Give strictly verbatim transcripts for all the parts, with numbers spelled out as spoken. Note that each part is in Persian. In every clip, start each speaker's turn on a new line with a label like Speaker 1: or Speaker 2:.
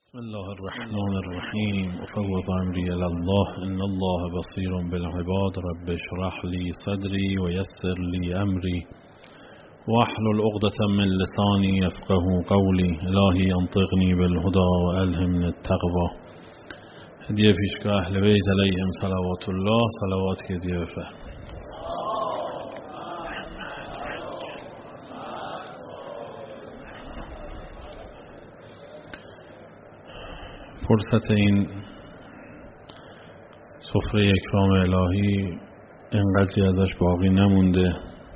Speaker 1: بسم الله الرحمن الرحیم افوض امری الی الله ان الله بصیر بالعباد رب اشرح لی صدری و یسر لی امری واحلل عقدة من لسانی یفقهوا قولی الهی انطقنی بالهدی و الهمنی التقوی. هدیه پیشگاه اهل بیت علیهم صلوات الله، صلوات که هدیه بفرمایید. فرصت این سفره اکرام الهی انقدری ازش باقی نمونده.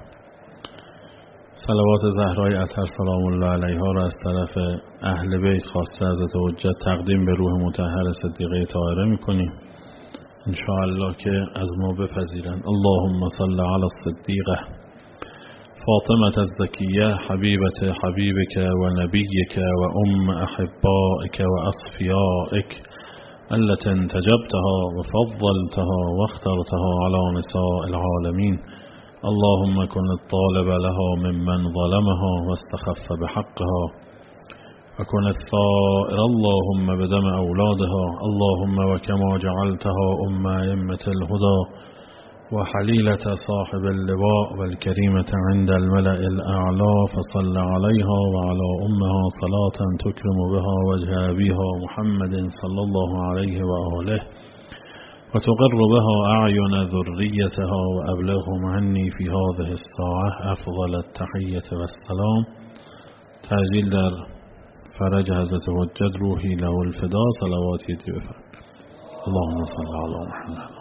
Speaker 1: صلوات زهرای اطهر سلام الله علیها را از طرف اهل بیت خواسته حضرت حجت تقدیم به روح مطهر صدیقه طاهره میکنیم، ان شاء الله که از ما بپذیرند. اللهم صل علی الصدیقه فاطمة الزكية حبيبة حبيبك ونبيك وأم أحبائك وأصفيائك التي انتجبتها وفضلتها واخترتها على نساء العالمين. اللهم كن الطالب لها ممن ظلمها واستخف بحقها، وكن الثائر اللهم بدم أولادها. اللهم وكما جعلتها أم أئمة الهدى وحليلة صاحب اللواء والكريمة عند الملأ الأعلى، فصل عليها وعلى أمها صلاة تكرم بها وجه أبيها محمد صلى الله عليه وآله وتقر بها أعين ذريتها، وأبلغهم عني في هذه الساعة أفضل التحية والسلام. تعجيل در فرج حضرت حجت روحی له الفدا، صلواتی بفرمایید. اللهم صل على محمد.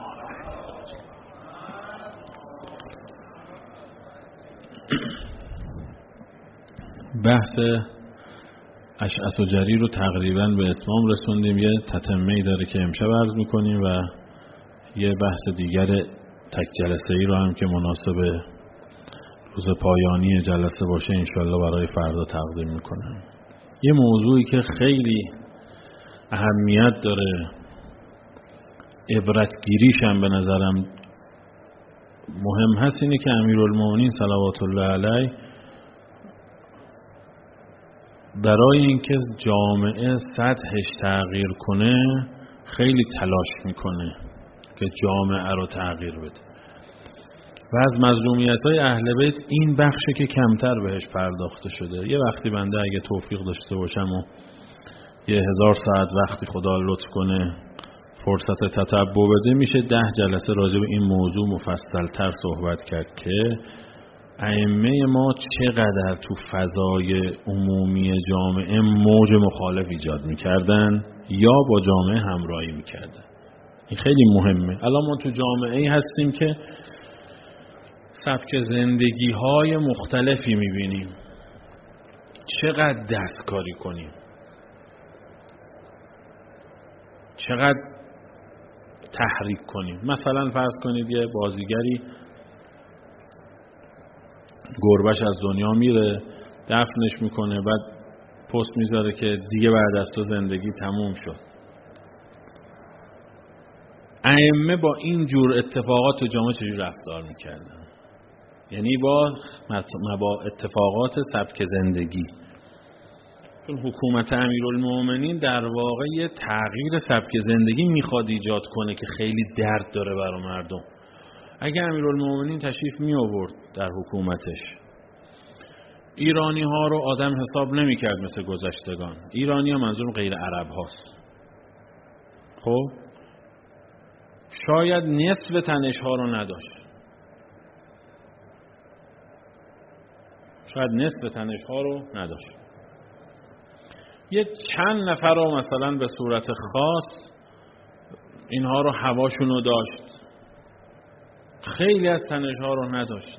Speaker 1: بحث اشعث و جریر رو تقریبا به اتمام رسوندیم. یه تتمه‌ای داره که امشب عرض میکنیم و یه بحث دیگر تک جلسه‌ای رو هم که مناسب روز پایانی جلسه باشه انشالله برای فردا تقدیم میکنم. یه موضوعی که خیلی اهمیت داره، عبرتگیریش هم به نظرم مهم هست، اینه که امیرالمومنین صلوات الله علیه برای اینکه جامعه سطحش تغییر کنه خیلی تلاش میکنه که جامعه رو تغییر بده و از مظلومیت‌های اهل بیت این بخشه که کمتر بهش پرداخته شده. یه وقتی بنده اگه توفیق داشته باشم و یه هزار ساعت وقتی خدا لطف کنه فرصت تتبع بده، میشه ده جلسه راجع به این موضوع مفصل‌تر صحبت کرد که ائمه ما چقدر تو فضای عمومی جامعه موج مخالف ایجاد میکردن یا با جامعه همراهی میکردن. این خیلی مهمه. الان ما تو جامعه‌ای هستیم که سبک زندگی های مختلفی میبینیم. چقدر دستکاری کنیم، چقدر تحریک کنیم. مثلا فرض کنید یه بازیگری گربهش از دنیا میره، دفنش میکنه، بعد پست میذاره که دیگه بعد از تو زندگی تموم شد. ائمه با این جور اتفاقات تو جامعه چجور رفتار میکردن؟ یعنی با با اتفاقات سبک زندگی. چون حکومت امیرالمومنین در واقع یه تغییر سبک زندگی میخواد ایجاد کنه که خیلی درد داره برای مردم. اگه امیرالمومنین تشریف می آورد در حکومتش، ایرانی ها رو آدم حساب نمی کرد مثل گذشتگان. ایرانی ها منظور غیر عرب هاست. خب شاید نصف تنش ها رو نداشت، شاید نصف تنش ها رو نداشت. یه چند نفر رو مثلا به صورت خاص اینها رو هواشون رو داشت، خیلی از تنش ها رو نداشت.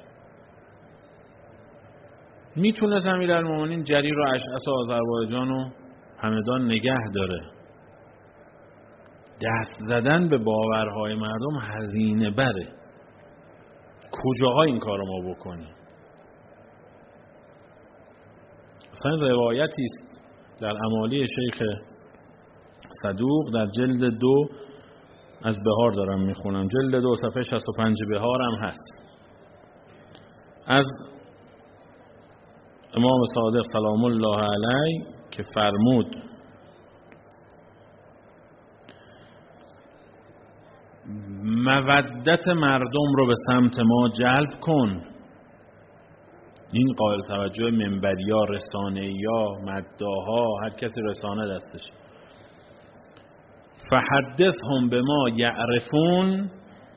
Speaker 1: میتونست امیرالمومنین جریر و اشعث و آذربایجان و همدان نگه داره. دست زدن به باورهای مردم هزینه بره. کجاها این کار رو ما بکنیم؟ اصلا روایتی است در امالی شیخ صدوق در جلد دو از بهار دارم میخونم، جلد دو صفحه شصت و پنج بهار هم هست، از امام صادق سلام الله علیه که فرمود مودت مردم رو به سمت ما جلب کن. این قابل توجه منبریا، رسانه‌یا، مداها، هر کسی رسانه دستش. فحدثهم بما یعرفون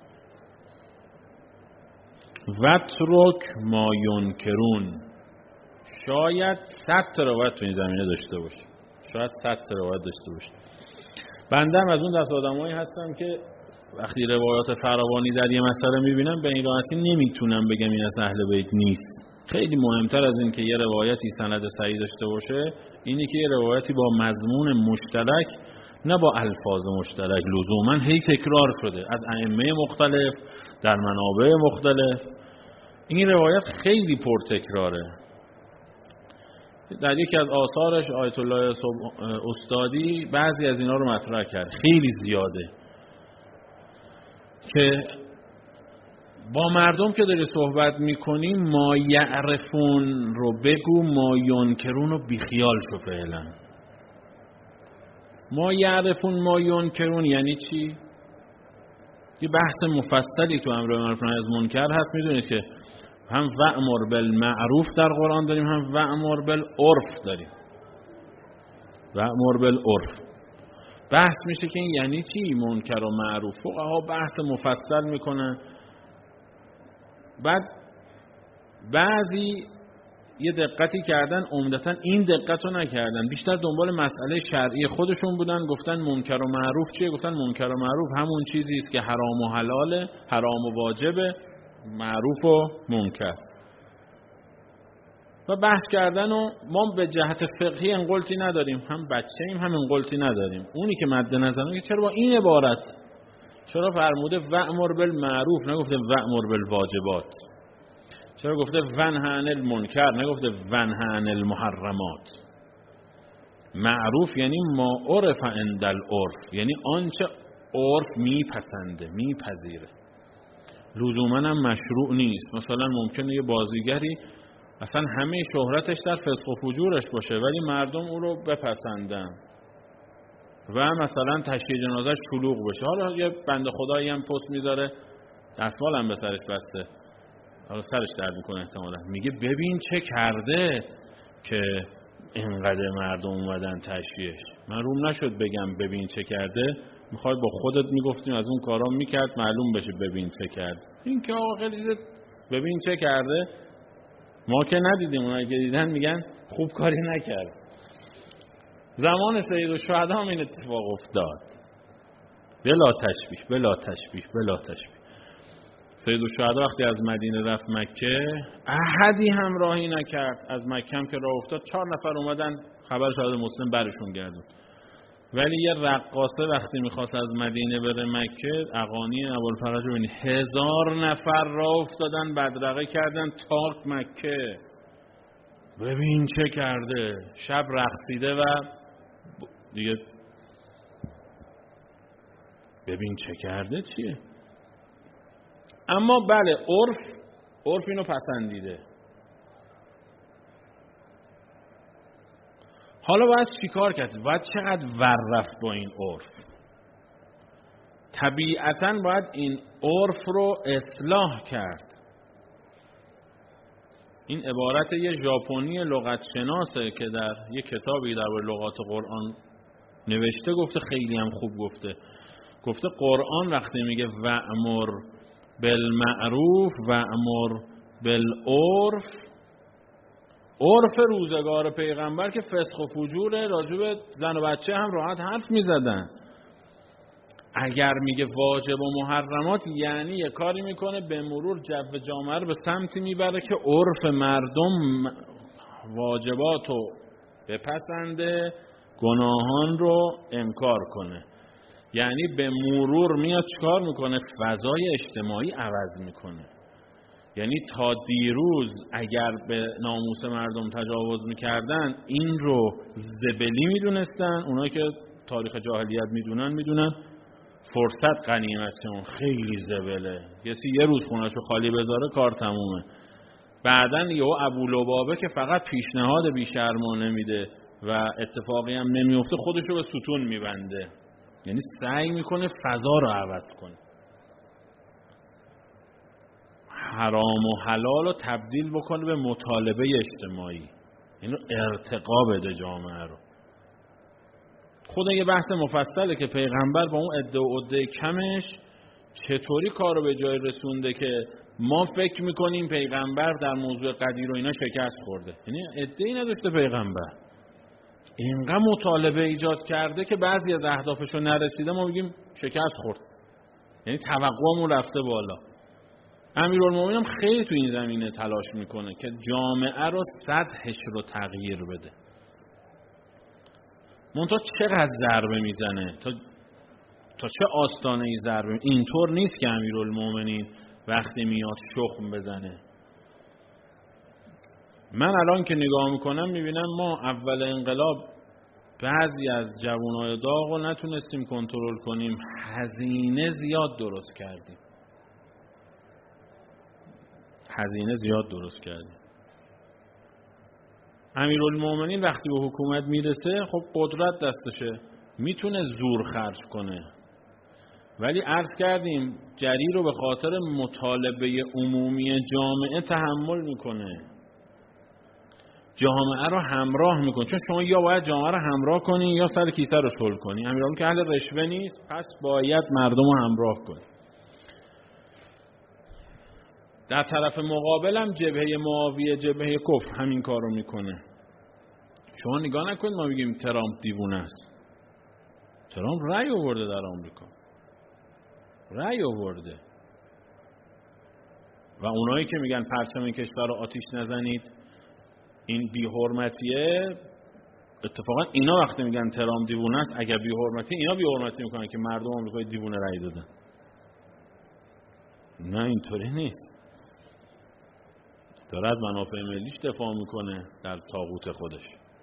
Speaker 1: واترک ما ینکرون. شاید صد تا روایت تو این زمینه داشته باشه، شاید صد تا روایت داشته باشه. بنده هم از اون دست آدمایی هستم که وقتی روایات فراوانی در یه مسئله میبینم به این راحتی نمیتونم بگم این از اهل بیت نیست. خیلی مهمتر از این که یه روایتی سند صحیح داشته باشه اینی که یه روایتی با مضمون مشترک، نه با الفاظ مشترک لزوما هی تکرار شده از ائمه مختلف در منابع مختلف. این روایت خیلی پرتکراره. در یکی از آثارش آیت الله استادی بعضی از اینا رو مطرح کرد، خیلی زیاده، که با مردم که داری صحبت میکنی ما یعرفون رو بگو، ما ینکرون رو بیخیال شو فعلا. ما یعرفون ما ینکرون یعنی چی؟ یه بحث مفصلی تو امر معروف نهی از منکر هست. میدونید که هم وأمر بالمعروف در قرآن داریم، هم وأمر بالعرف داریم. وأمر بالعرف بحث میشه که این یعنی چی منکر و معروف. فقها بحث مفصل میکنن. بعد بعضی یه دقتی کردن، عمدتاً این دقت رو نکردن، بیشتر دنبال مسئله شرعی خودشون بودن. گفتن منکر و معروف چیه؟ گفتن منکر و معروف همون چیزی است که حرام و حلاله، حرام و واجبه، معروف و منکر. و بحث کردن و ما به جهت فقهی انقلتی نداریم، هم بچه ایم هم انقلتی نداریم. اونی که مد نظرمه که چرا با این عبارت، چرا فرموده وأمر بالمعروف نگفته وأمر بالواجبات؟ چرا گفته ونهی عن المنکر نگفته ونهی عن المحرمات؟ معروف یعنی ما عرف عند العرف، یعنی آنچه عرف میپسنده میپذیره، لزوما هم مشروع نیست. مثلا ممکنه یه بازیگری اصلا همه شهرتش در فسق و فجورش باشه ولی مردم او رو بپسندن و مثلا تشییع جنازش شلوغ بشه. حالا یه بنده خدایی هم پست میذاره، دستمال هم به سرش بسته، حالا سرش درد میکنه احتمالا، میگه ببین چه کرده که اینقدر مردم اومدن تشییعش. من روم نشد بگم ببین چه کرده، میخوای با خودت میگفتیم از اون کارا میکرد معلوم بشه ببین چه کرد. این که آقا خیلی ببین چه کرده، ما که ندیدیم، اونایی که دیدن میگن خوب کاری نکرد. زمان سید الشهدا هم این اتفاق افتاد، بلا تشبیه بلا تشبیه بلا تشبیه. سید الشهدا وقتی از مدینه رفت مکه احدی همراهی نکرد. از مکه هم که راه افتاد چهار نفر اومدن خبر شاهد مسلم برشون گردون. ولی یه رقاصه وقتی میخواست از مدینه بره مکه، اغانی ابوالفرج رو ببینید، هزار نفر راه افتادن بدرقه کردن تا مکه. ببین چه کرده، شب رقصیده و دیگه ببین چه کرده چیه. اما بله عرف عرف اینو پسندیده. حالا باید چی کار کرد؟ باید چقدر ور رفت با این عرف؟ طبیعتاً باید این عرف رو اصلاح کرد. این عبارت یه ژاپنی لغت شناسه که در یه کتابی در لغات قرآن نوشته، گفته خیلی هم خوب گفته. گفته قرآن وقتی میگه وأمر بالمعروف وأمر بالعرف، عرف روزگار پیغمبر که فسق و فجور راجع به زن و بچه هم راحت حرف میزدن. اگر میگه واجب و محرمات یعنی یه کاری میکنه به مرور جو جامعه رو به سمتی میبره که عرف مردم واجباتو بپسنده، گناهان رو انکار کنه. یعنی به مرور میاد چیکار میکنه؟ فضای اجتماعی عوض میکنه. یعنی تا دیروز اگر به ناموس مردم تجاوز میکردن این رو زبلی میدونستن، اونایی که تاریخ جاهلیت میدونن میدونن فرصت غنیمتشون خیلی زبله. کسی یه روز خونه‌شو خالی بذاره کار تمومه. بعدن یهو ابولبابه که فقط پیشنهاد بیشرمانه میده و اتفاقی هم نمیفته، خودشو به ستون میبنده. یعنی سعی میکنه فضا رو عوض کنه. حرام و حلال رو تبدیل بکنه به مطالبه اجتماعی، اینو ارتقا بده جامعه رو. خود یه بحث مفصله که پیغمبر با اون عده و عده کمش چطوری کار رو به جای رسونده که ما فکر میکنیم پیغمبر در موضوع قدیر و اینا شکست خورده. یعنی عده‌ای نداشته پیغمبر، اینقدر مطالبه ایجاد کرده که بعضی از اهدافش رو نرسیده ما میگیم شکست خورد، یعنی توقعمون رفته بالا. امیرالمومنین هم خیلی تو این زمینه تلاش میکنه که جامعه رو سطحش رو تغییر بده. منتها چقدر ضربه میزنه، تا تا چه آستانه‌ای ضربه. اینطور نیست که امیرالمومنین وقتی میاد شخم بزنه. من الان که نگاه میکنم میبینم ما اول انقلاب بعضی از جوانای داغ رو نتونستیم کنترل کنیم، هزینه زیاد درست کردیم هزینه زیاد درست کردیم امیرالمومنین وقتی به حکومت میرسه خب قدرت دستشه، میتونه زور خرج کنه، ولی عرض کردیم جری رو به خاطر مطالبه عمومی جامعه تحمل میکنه، جامعه رو همراه میکنه. چون شما یا باید جامعه رو همراه کنی یا سر کیسه رو شل کنی. امیرالمومنین که اهل رشوه نیست، پس باید مردم رو همراه کنی. در طرف مقابل هم جبهه معاویه، جبهه کفر همین کار رو میکنه. شما نگاه نکنید ما بگیم ترامپ دیوونه است. ترامپ رأی آورده در آمریکا، رأی آورده، و اونایی که میگن پرچم کشور رو آتیش نزنید این بی حرمتیه، اتفاقا اینا وقتی میگن ترامپ دیوونه است، اگر بی حرمتی اینا بی حرمتی میکنن که مردم آمریکای دیوونه رأی دادن. نه اینطوری نیست، داره از منافع ملیش دفاع میکنه در طاغوت خودش.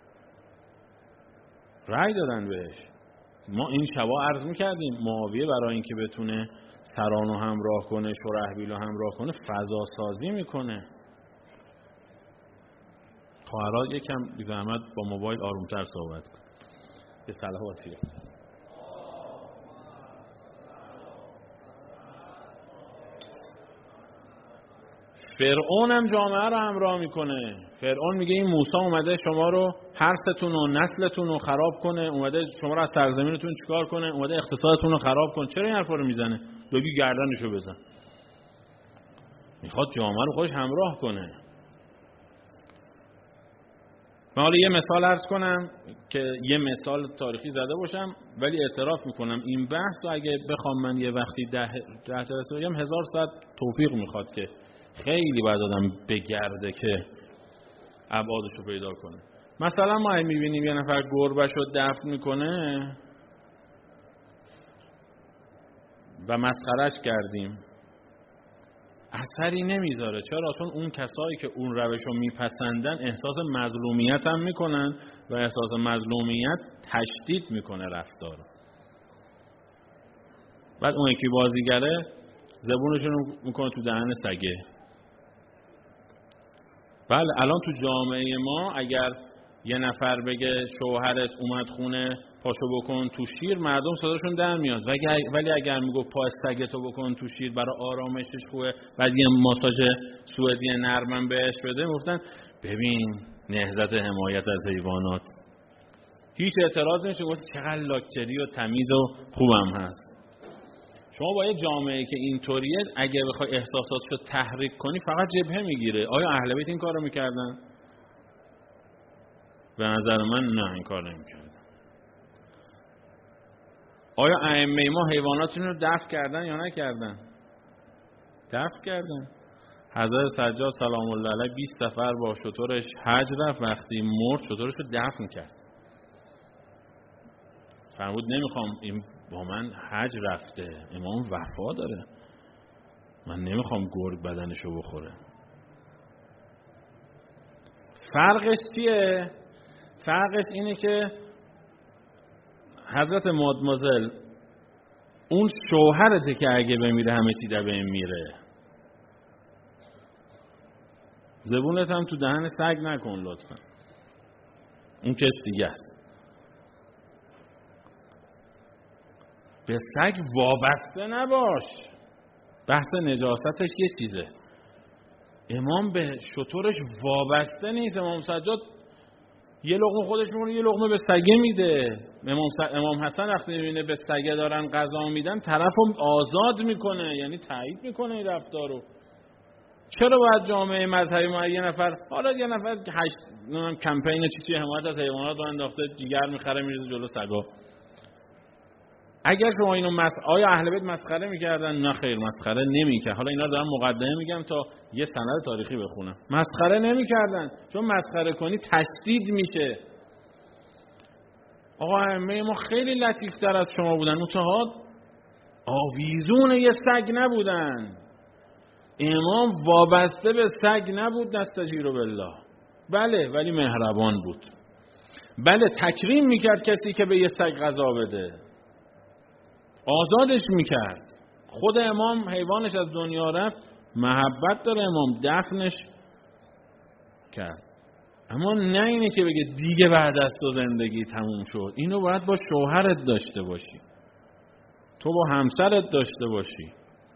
Speaker 1: رأی دادن بهش. ما این شبا عرض میکردیم معاویه برای اینکه بتونه سرانو همراه کنه، شرحبیل رو همراه کنه، فضا سازی میکنه. خواهرات یکم بی زحمت با موبایل آرومتر صحبت کن. به صلواتی. فرعون هم جامعه رو همراه میکنه. فرعون میگه این موسی اومده شما رو، حرثتون و نسلتون رو خراب کنه، اومده شما رو از سرزمینتون چیکار کنه، اومده اقتصادتون رو خراب کنه. چرا این حرفا رو میزنه؟ بگی گردنشو بزن. میخواد جامعه رو خودش همراه کنه. من حالا یه مثال عرض کنم که یه مثال تاریخی زده باشم، ولی اعتراف میکنم این بحث رو اگه بخوام من یه وقتی ده ده جلسه بگم هزار ساعت توفیق میخواد که خیلی باید آدم بگرده که ابعادش رو پیدا کنه. مثلا ما میبینیم یه نفر گربه‌ش رو دفن میکنه و مسخرهش کردیم، اثری نمیذاره. چرا؟ چون اون کسایی که اون روش رو میپسندن احساس مظلومیت هم میکنن و احساس مظلومیت تشدید میکنه رفتار. بعد اون یکی بازیگره زبونشون میکنه تو دهن سگه. بله الان تو جامعه ما اگر یه نفر بگه شوهرت اومد خونه پاشو بکن تو شیر، مردم صداشون در میاد. ولی اگر میگفت پا سگتو بکن تو شیر برای آرامشش خوبه، بعد یه ماساژ سوئدی نرمن بهش بده، میگفتن ببین نهضت حمایت از حیوانات. هیچ اعتراض نمیشه، گفت چقدر لاکچری و تمیز و خوبم هست. شما با یه جامعه که اینطوریه اگه بخوای احساساتشو تحریک کنی فقط جبهه میگیره. آیا اهل بیت این کارو میکردن؟ به نظر من نه، این کار نمیکردن. آیا ائمه ما حیواناتشون رو دفن کردن یا نکردن؟ دفن کردن. حضرت سجاد سلام الله علیه بیست سفر با شترش حج رفت، وقتی مرد شترش رو دفن کرد. فرمود نمیخوام، این با من حج رفته، امام وفا داره، من نمیخوام گرگ بدنشو بخوره. فرقش چیه؟ فرقش اینه که حضرت مادمازل اون شوهرته که اگه بمیره همه چی در بین میره. زبونت هم تو دهن سگ نکن لطفا، اون کس دیگه است. به سگ وابسته نباش. بحث نجاستش یه چیزه، امام به شترش وابسته نیست. امام سجاد یه لقمه خودش می‌خوره، یه لقمه به سگه میده. امام, س... امام حسن وقتی می‌بینه به سگه دارن غذا میدن طرفو آزاد میکنه، یعنی تایید میکنه این رفتار رو. چرا باید جامعه مذهبی ما یه نفر، حالا یه نفر که هشت نمیدونم کمپین چیزی حمایت از حیوانات رو انداخته، جیگر میخره میریزه جلو سگا، اگر شما اینو مس... آیا اهل بیت مسخره میکردن؟ نه خیر، مسخره نمیکرد. حالا اینا دارم مقدمه میگم تا یه سند تاریخی بخونم. مسخره نمیکردن، چون مسخره کنی تشدید میشه. آقا ائمه ما خیلی لطیفتر از شما بودن، منتها آویزون یه سگ نبودن. امام وابسته به سگ نبود، نستجیر بالله. بله، ولی مهربان بود. بله، تکریم میکرد کسی که به یه سگ غذا بده، آزادش میکرد. خود امام حیوانش از دنیا رفت، محبت داره امام، دفنش کرد. اما نه اینه که بگه دیگه بعد از تو زندگی تموم شد. اینو باید با شوهرت داشته باشی، تو با همسرت داشته باشی.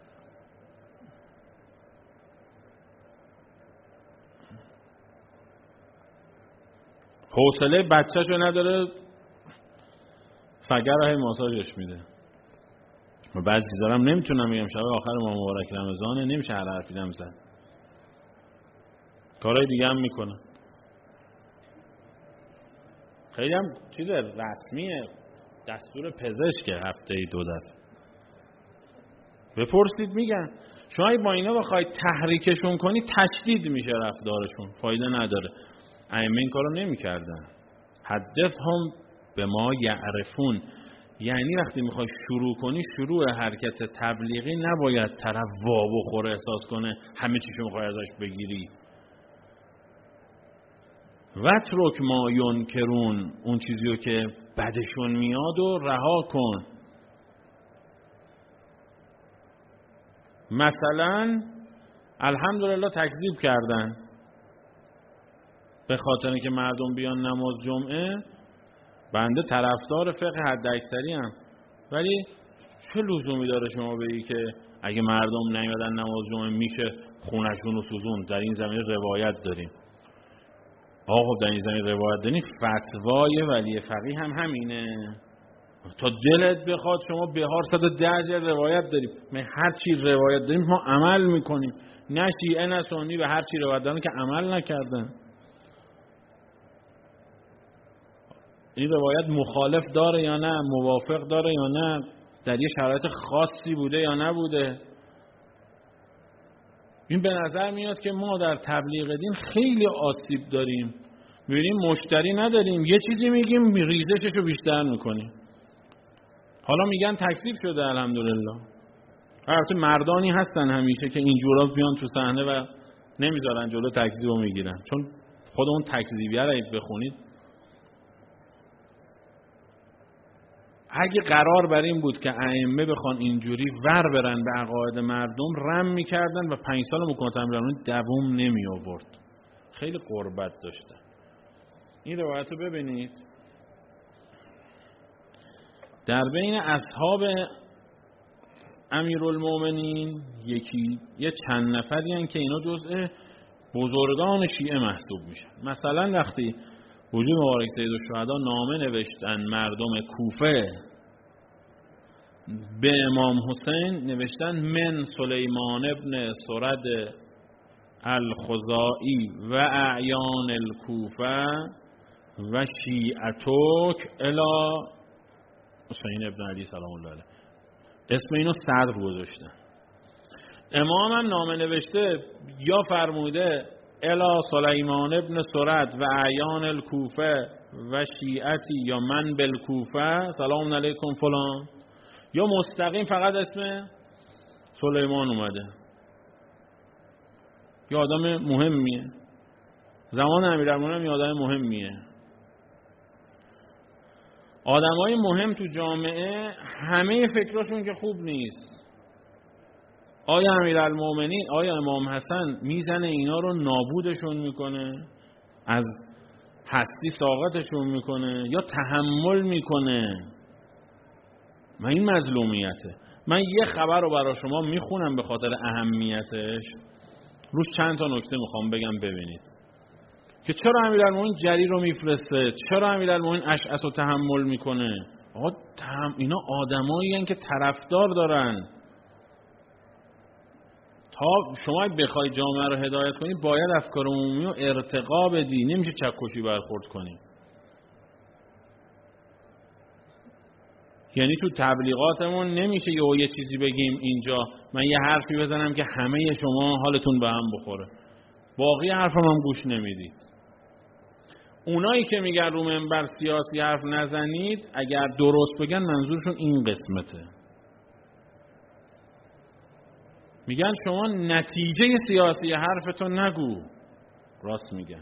Speaker 1: حوصله بچه‌شو نداره، سگر راه ماساژش میده. و بعضی چیزا هم نمیتونم بگم، شب آخر ماه مبارک رمضانه، نمیشه هر حرفی دم زد. کارهای دیگه هم میکنه. خیلی هم چیز رسمیه، دستور پزشک هفته ای دو دفعه. بپرسید میگن. شما با اینا بخواید تحریکشون کنی تشدید میشه رفتارشون، فایده نداره. ائمه این کارو نمیکردن. حدثهم به ما یعرفون، یعنی وقتی میخوای شروع کنی، شروع حرکت تبلیغی نباید طرف وا بخوره احساس کنه همه چیشو میخوای ازش بگیری. وترک ما ینکرون، اون چیزیو که بدشون میاد و رها کن. مثلا الحمدلله تکذیب کردن به خاطر که مردم بیان نماز جمعه. بنده طرفدار فقه حد اکثری هم، ولی چه لزومی داره شما بگی که اگه مردم نیومدن نماز جمعه میشه خونشون رو سوزون؟ در این زمینه روایت داریم. آقا در این زمینه روایت داریم، فتوای ولی فقیه هم همینه. تا دلت بخواد شما بهار صد و ده جلد روایت داریم، ما هر چی روایت داریم ما عمل میکنیم. نه شیعه نه سنی به هر چی روایت دارن که عمل نکردن. این روایت مخالف داره یا نه، موافق داره یا نه، در یه شرایط خاصی بوده یا نبوده. این به نظر میاد که ما در تبلیغ دین خیلی آسیب داریم. میبینیم مشتری نداریم، یه چیزی میگیم ریزشش رو بیشتر میکنیم. حالا میگن تکذیب شده الحمدلله. البته مردانی هستن همیشه که اینجورا بیان تو صحنه و نمیذارن جلو تکذیب رو میگیرن، چون خود اون تکذیبیه رو اگه بخونید، اگه قرار بر این بود که ائمه بخوان اینجوری ور برن به عقاید مردم، رم میکردن و پنج سال مکاتبه امیرالمومنین دووم نمی آورد. خیلی قربت داشتن. این روایت رو ببینید. در بین اصحاب امیرالمومنین یکی یه چند نفری هستن که اینا جزء بزرگان شیعه محسوب میشن. مثلا وقتی وجود مبارک سید الشهدا نامه نوشتن مردم کوفه به امام حسین، نوشتن من سلیمان ابن سرد الخزائی و اعیان الکوفه و شیعتوک الی حسین ابن علی سلام الله علیه. اسم اینو صدر گذاشتن. امام هم نامه نوشته یا فرموده الی سلیمان ابن سرد و اعیان الکوفه و شیعتی یا من بالکوفه سلام علیکم فلان، یا مستقیم فقط اسم سلیمان اومده. یه آدم مهمیه، زمان امیرالمومنین یه آدم مهمیه. آدمای مهم تو جامعه همه فکرشون که خوب نیست. آیا امیرالمومنین، آیا امام حسن میزنه اینا رو نابودشون میکنه، از هستی ساقطشون میکنه، یا تحمل میکنه؟ من این مظلومیته. من یه خبر رو برای شما میخونم به خاطر اهمیتش. روش چند تا نکته میخوام بگم ببینید که چرا امیرالمومنین جری رو میفرسته، چرا امیرالمومنین اشعث رو تحمل میکنه. آقا تهم... اینا آدمایی هستن که طرفدار دارن. تا شما بخوای جامعه رو هدایت کنی باید افکار عمومی رو ارتقا بدی، نمیشه چکشی برخورد کنی. یعنی تو تبلیغاتمون نمیشه یه یه چیزی بگیم اینجا من یه حرفی بزنم که همه شما حالتون به هم بخوره، باقی حرفم هم گوش نمیدید. اونایی که میگن رو منبر سیاسی حرف نزنید اگر درست بگن منظورشون این قسمته، میگن شما نتیجه سیاسی حرفتو نگو. راست میگن.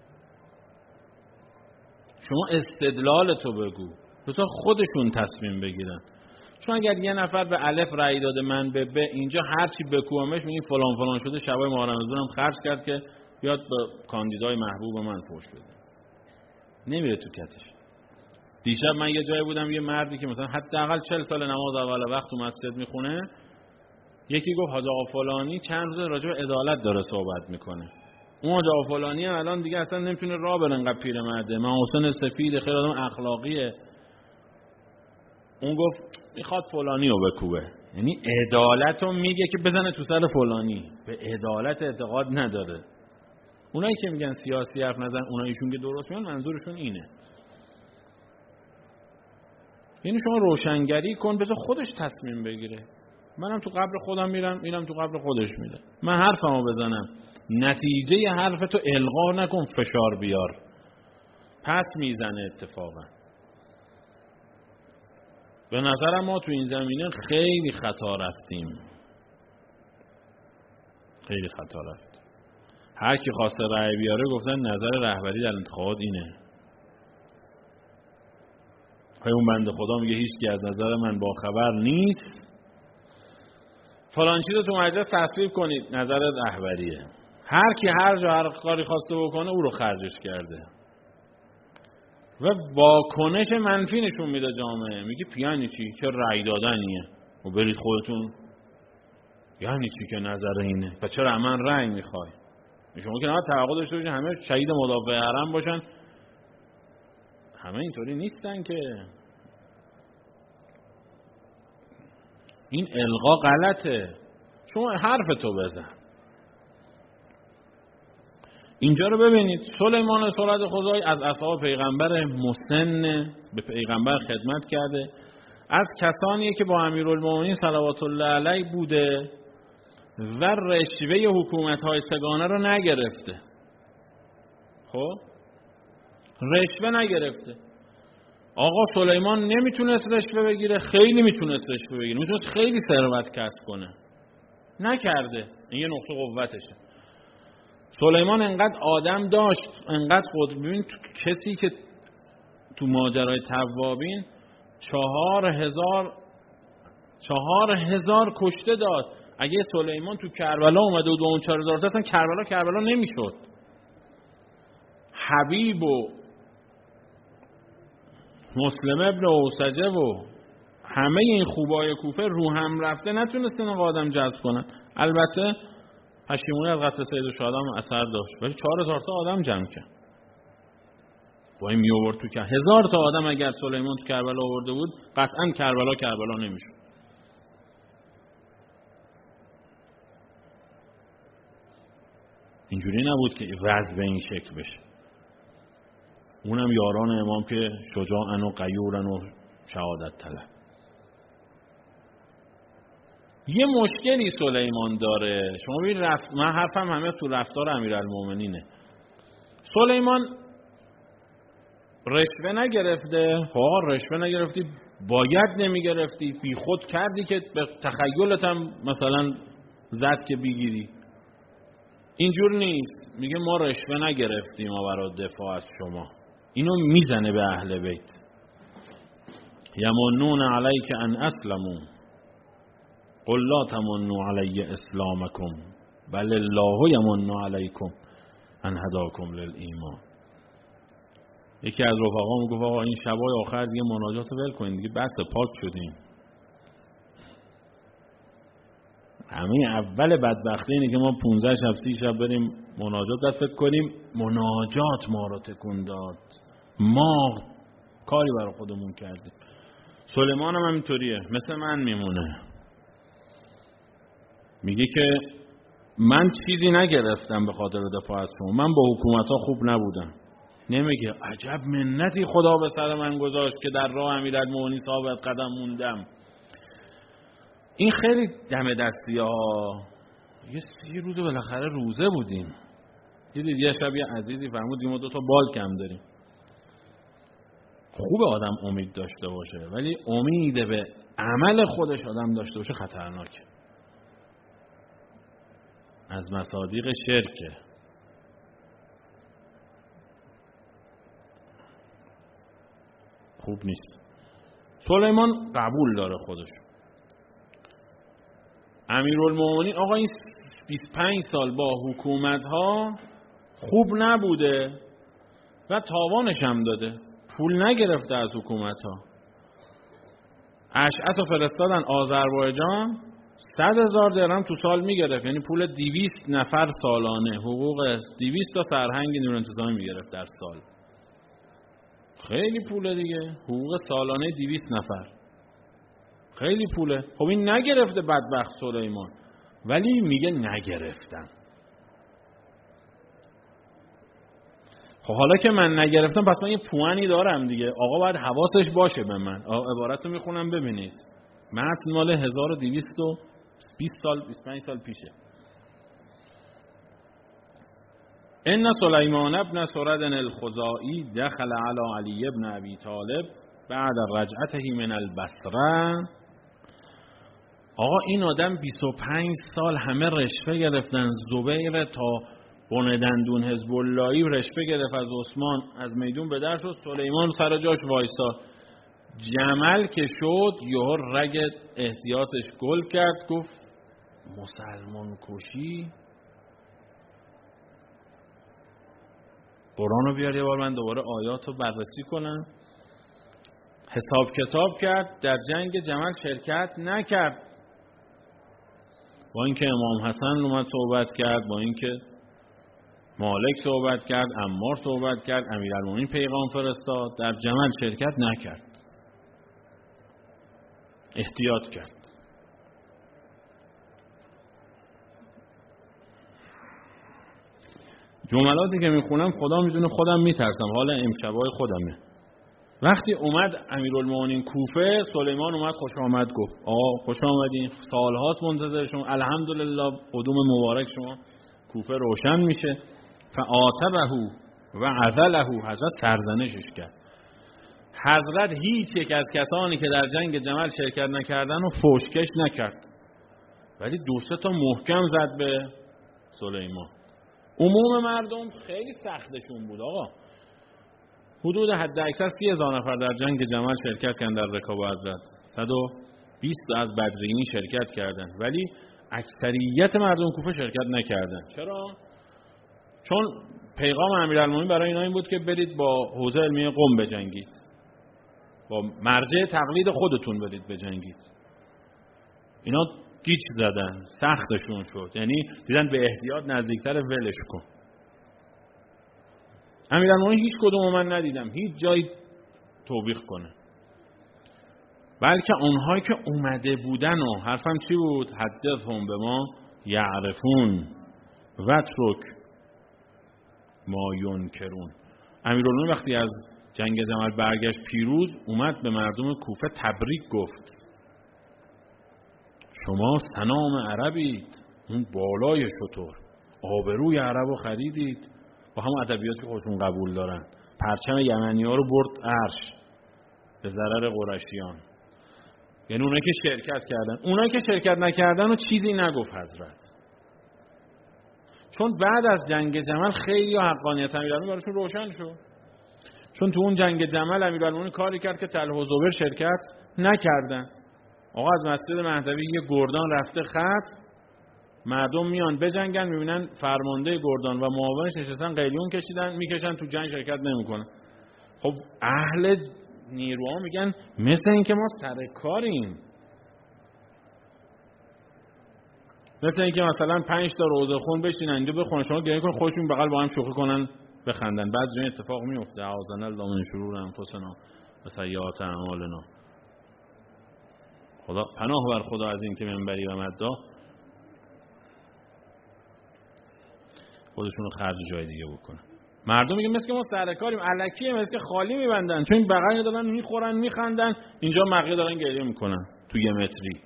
Speaker 1: شما استدلالتو بگو، بذار خودشون تصمیم بگیرن. چون اگر یه نفر به الف رأی داده من به ب، اینجا هرچی بکوامش میگی فلان فلان شده، شبای ماه رمضانم خرج کرد که بیاد به کاندیدای محبوب من فوش بده، نمیره تو کتش. دیشب من یه جایی بودم، یه مردی که مثلا حداقل چهل سال نماز اول وقت تو مسجد میخونه، یکی گفت حاج آقا فلانی چند روز راجع به عدالت داره صحبت میکنه. اون حاج آقا فلانی هم الان دیگه اصلا نمیتونه راه بره، انقدر پیرمرده، محسن سفید، خیلی آدم اخلاقیه. اون گفت میخواد فلانی رو بکوبه، یعنی عدالت رو میگه که بزنه تو سر فلانی، به عدالت اعتقاد نداره. اونایی که میگن سیاسی حرف نزن، اوناییشون که درست میگن منظورشون اینه. یعنی شما روشنگری کن، بذار خودش تصمیم بگیره. منم تو قبر خودم میرم، اینم تو قبر خودش میره. من حرفمو بزنم، نتیجه حرفتو القا نکن، فشار بیار، پس میزنه اتفاقا. به نظرم ما تو این زمینه خیلی خطا رفتیم، خیلی خطا رفتیم. هر کی خواسته رأی بیاره گفتن نظر رهبری در انتخابات اینه. خیلی اون بنده خدا میگه هیچ کی از نظر من با خبر نیست، فلان چیزو تو مجلس تصویب کنید، نظر رهبریه. هر کی هر جا هر کاری خواسته بکنه او رو خرجش کرده و واکنش منفی نشون میده جامعه. میگه یعنی چی؟ چه رأی دادنیه؟ و برید خودتون. یعنی چی که نظر اینه؟ و چرا من رأی میخوای؟ شما که نباید توقع داشته باشین همه شهید مدافع حرم باشن. همه اینطوری نیستن که. این القا غلطه. شما حرفتو بزن. اینجا رو ببینید، سلیمان صلوات خدای از اصحاب پیغمبر مسن، به پیغمبر خدمت کرده، از کسانیه که با امیرالمومنین صلوات الله علیه بوده و رشوه حکومت‌های سگانه رو نگرفته. خب رشوه نگرفته. آقا سلیمان نمیتونست رشوه بگیره؟ خیلی میتونست رشوه بگیره، میتونست خیلی ثروت کسب کنه، نکرده. این یه نقطه قوتشه. سلیمان انقدر آدم داشت، انقدر قدرت. ببین کسی که تو ماجرای توابین چهار هزار چهار هزار کشته داد. اگه سلیمان تو کربلا اومده و دو اون چهار هزار تا اصلا کربلا کربلا نمیشد. حبیب و مسلم ابن اوسجه و همه این خوبای کوفه رو هم رفته نتونستن آدم جذب کنن. البته پشیمونی از قتل سید الشهدا هم اثر داشت، ولی چهار هزار تا آدم جمع کرد. با این می آورد تو که هزار تا آدم اگر سلیمان تو کربلا آورده بود قطعا کربلا کربلا نمیشد. اینجوری نبود که وضع به این شکل بشه. اونم یاران امام که شجاعن و غیورن و شهادت طلب. یه مشکلی سلیمان داره. شما ببین رفت، من حرفم همه تو رفتار امیرالمومنینه. سلیمان رشوه نگرفته. خب رشوه نگرفتی، باید نمیگرفتی، بی خود کردی که به تخیلت هم مثلا زد که بگیری. اینجور نیست. میگه ما رشوه نگرفتیم ما برای دفاع از شما. اینو میزنه به اهل بیت. یمنون علیک ان اسلموا قل لا تمنوا علی اسلامکم بل الله یمن علیکم ان هداکم للایمان. یکی از رفقا میگفت آقا این شبای آخر دیگه مناجات ول کنید دیگه، بس پاک شدیم. همین اول بدبختی اینه که ما پونزده شب سی شب بریم مناجات بعد فکر کنیم مناجات ما رو تکون داد، ما کاری برای خودمون کردیم. سلیمان هم همینطوریه، مثل من میمونه، میگه که من چیزی نگرفتم به خاطر دفاع از شما، من با حکومت ها خوب نبودم. نمیگه عجب منتی خدا به سر من گذاشت که در راه امیرالمومنین ثابت قدم موندم. این خیلی دم دستی ها. یه سی روز بالاخره روزه بودیم، دیدید یه شب یه عزیزی فرمودیم ما دو تا بال کم داریم. خوب آدم امید داشته باشه، ولی امید به عمل خودش آدم داشته باشه خطرناکه، از مصادیق شرکه. خوب نیست. سلیمان قبول داره خودش. امیرالمومنین آقا این بیست و پنج سال با حکومت ها خوب نبوده و تاوانش هم داده، پول نگرفته از حکومت ها. اشعث رو فرستادن آذربایجان، صد هزار درهم تو سال میگرفت، یعنی پول دویست نفر سالانه، حقوق دویست تا سرهنگ نیروی انتظامی میگرفت در سال. خیلی پوله دیگه، حقوق سالانه دویست نفر خیلی پوله. خب این نگرفته بدبخت سلیمان، ولی میگه نگرفتم. خب حالا که من نگرفتم پس من یه پوانی دارم دیگه، آقا باید حواسش باشه به من. عبارت رو میخونم ببینید، متن مال هزار و دویست و بیست سال بیست و پنج سال پیشه. ان سلیمان ابن سرد الخزاعی دخل علی علی ابن ابی طالب بعد رجعته من البصره. آقا این آدم بیست و پنج سال همه رشوه گرفتن، زبیر تا بن دندون حزب اللهی رشوه گرفت از عثمان، از میدون به در شد، سلیمان سر جاش وایسا. جمل که شد یهو رگ احتیاطش گل کرد، گفت مسلمان کشی. قرآن رو بیار یه بار من دوباره آیات رو بررسی کنم. حساب کتاب کرد، در جنگ جمل شرکت نکرد. با اینکه امام حسن اومد صحبت کرد، با اینکه مالک صحبت کرد، عمار صحبت کرد، امیرالمومنین پیغام فرستاد، در جمل شرکت نکرد، احتیاط کرد. جملاتی که میخونم خدا میدونه خودم میترسم، حالا امشبای خودمه. وقتی اومد امیرالمومنین کوفه، سلیمان اومد خوش آمد گفت آقا خوش آمدین، سالهاست منتظر شما، الحمدلله قدوم مبارک شما، کوفه روشن میشه. فعاتبه و عذله، حضرت سرزنشش کرد. حضرت هیچ یک از کسانی که در جنگ جمل شرکت نکردن و فوشکش نکرد، ولی دو سه تا محکم زد به سلیمان. عموم مردم خیلی سختشون بود آقا. حدود حد اکثر سی هزار نفر در جنگ جمل شرکت کردن در رکاب حضرت، صد و بیست از بدرینی شرکت کردن، ولی اکثریت مردم کوفه شرکت نکردن. چرا؟ چون پیغام امیرالمومنین برای اینا این بود که برید با حوزه علمی قم بجنگید، با مرجع تقلید خودتون برید بجنگید. اینا گیج زدن، سختشون شد، یعنی دیدن به احتیاط نزدیکتر، ولش کن. امیرالمومنین هیچ کدوم من ندیدم هیچ جایی توبیخ کنه، بلکه اونهایی که اومده بودن و حرفم چی بود؟ حدثهم به ما یعرفون وترک ما ینکرون. امیرالمومنین وقتی از جنگ جمل برگشت پیروز، اومد به مردم کوفه تبریک گفت، شما سنام عربید، اون بالای شطور، آبروی عربو خریدید. با هم ادبیاتی خودشون قبول دارن. پرچم یمنی ها رو برد عرش به ضرر قریشیان، یعنی اونایی که شرکت کردن. اونایی که شرکت نکردن و چیزی نگفت حضرت، چون بعد از جنگ جمل خیلی حقانیت امیرالمومنین براشون روشن شد. چون تو اون جنگ جمل امیرالمومنین کاری کرد که طلحه و زبیر شرکت نکردن. آقا از مسجد مهدوی یه گردان رفته خط، مردم میان بجنگن، میبینن فرمانده گردان و معاونش نشستن قلیون کشیدن، میکشن تو جنگ شرکت نمیکنن. خب اهل نیروها میگن مثل این که ما سر کاریم. مثل اینکه مثلا پنج تا روزه خون بشینن اینجا بخونن، شما گریه کنن، خودشون بغل با هم شوخی کنن بخندن. بعد این اتفاق میفته. اعاذنا الله من شرور انفسنا و سیئات اعمالنا. خدا پناه بر خدا از این که منبری و مداح خودشون رو خرج جای دیگه بکنن. مردم میگن مثل که ما سرکاریم، الکیه، مثل که خالی میبندن، چون این بغل دارن میخورن میخندن، اینجا مقیه دارن گریه میکنن تو یه متری.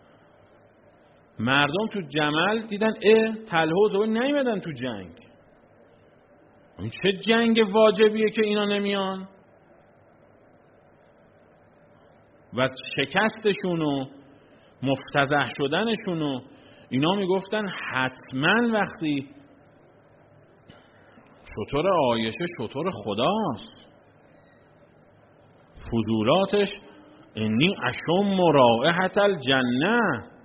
Speaker 1: مردم تو جمل دیدن اه طلحه و زبیر نیومدن تو جنگ. این چه جنگ واجبیه که اینا نمیان؟ و شکستشون و مفتضح شدنشون و اینا میگفتن حتما وقتی شتر عایشه شتر خداست، فضولاتش انی اشم رائحة الجنه.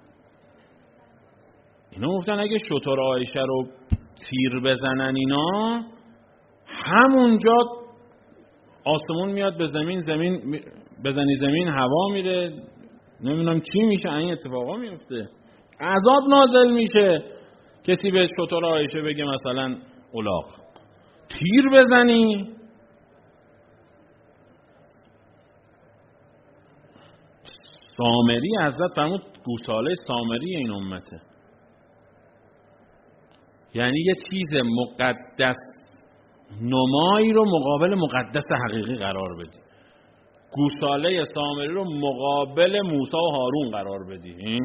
Speaker 1: اینا گفتن اگه شتر عایشه رو تیر بزنن اینا همونجا آسمون میاد به زمین، زمین بزنی زمین هوا میره، نمیدونم چی میشه، این اتفاقا میفته، عذاب نازل میشه. کسی به شتر عایشه بگه مثلا الاغ، تیر بزنی سامری حضرت فرمود گوساله سامری این امته. یعنی یه چیز مقدس نمایی رو مقابل مقدس حقیقی قرار بدی. گوساله سامری رو مقابل موسی و هارون قرار بدی. این